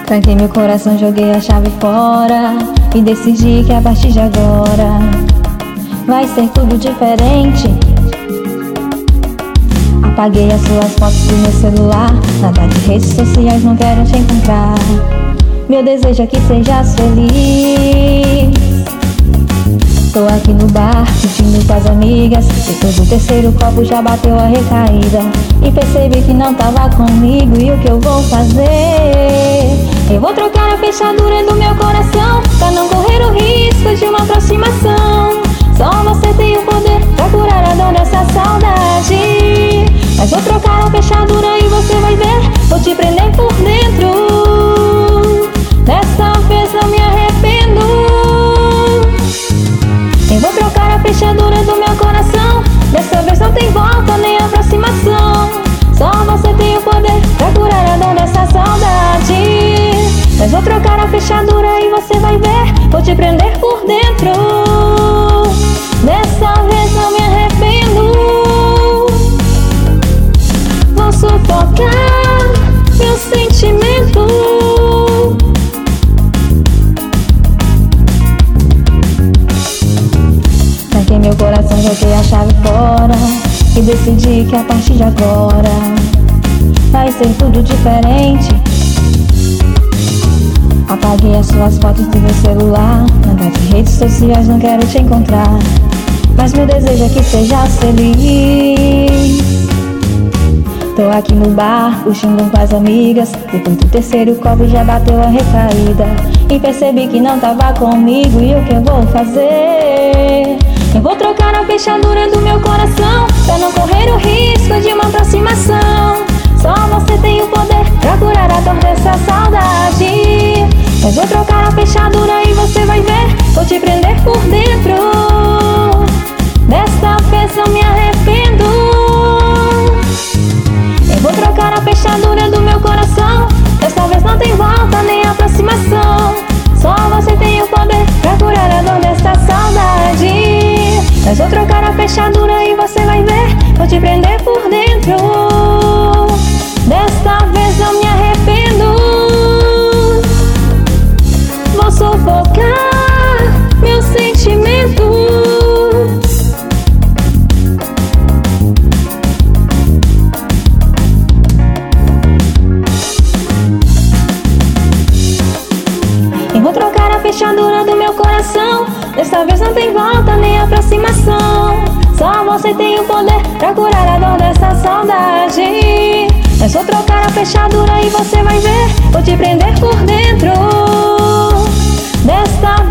Tranquei meu coração, joguei a chave fora e decidi que a partir de agora vai ser tudo diferente. Apaguei as suas fotos do meu celular, nada de redes sociais, não quero te encontrar. Meu desejo é que sejas feliz. Tô aqui no bar, curtindo com as amigas. Depois do terceiro copo já bateu a recaída e percebi que não tava comigo. E o que eu vou fazer? Eu vou trocar a fechadura do meu coração pra não correr o risco de uma aproximação. Só você tem o poder pra curar a dor dessa saudade. Mas vou trocar a fechadura e você vai ver, vou te prender por dentro. Dessa vez não me arrependo. Eu vou trocar a fechadura do meu coração. Dessa vez não tem volta nem aproximação. Só você tem o poder pra curar a dor dessa saudade. Mas vou trocar a fechadura e você vai ver, vou te prender por dentro. Dessa vez não me arrependo. Vou sufocar meu sentimento. Tranquei meu coração, joguei a chave fora e decidi que a partir de agora vai ser tudo diferente. Apaguei as suas fotos do meu celular, nada de redes sociais, não quero te encontrar. Mas meu desejo é que sejas feliz. Tô aqui no bar, curtindo com as amigas. Depois do terceiro copo já bateu a recaída e percebi que não tava comigo. E o que eu vou fazer? Eu vou trocar a fechadura do meu coração pra não correr o risco de uma aproximação. Só você tem o poder pra curar a dor dessa saudade. Mas vou trocar a fechadura e você vai ver, vou te prender por dentro. Desta vez não me arrependo. Eu vou trocar a fechadura do meu coração. Desta vez não tem volta nem aproximação. Só você tem o poder pra curar a dor dessa saudade. Mas vou trocar a fechadura e você vai ver, vou te prender por dentro. Desta vez não me arrependo. Vou sufocar meu sentimento. Eu vou trocar a fechadura do meu coração. Desta vez não tem volta nem aproximação. Só você tem o poder pra curar a dor dessa saudade. Mas vou trocar a fechadura e você vai ver, vou te prender por dentro. Desta